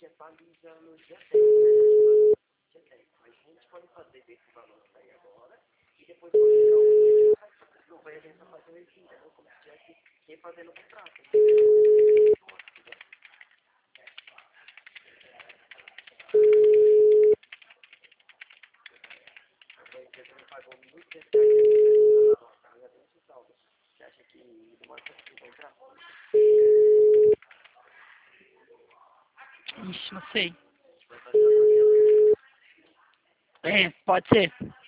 atualiza no dia 10, né? Dia 10. Mas a gente pode fazer desse valor que sair agora e depois quando chegar o não vai a gente fazer o envio, entendeu? Como se tivesse refazendo o contrato. A empresa me pagou R$ 1.200 na nossa, ainda tem esse saldo. Você acha que demora quanto tempo pra entrar? Ixi, não sei. Vai fazer a É, pode ser.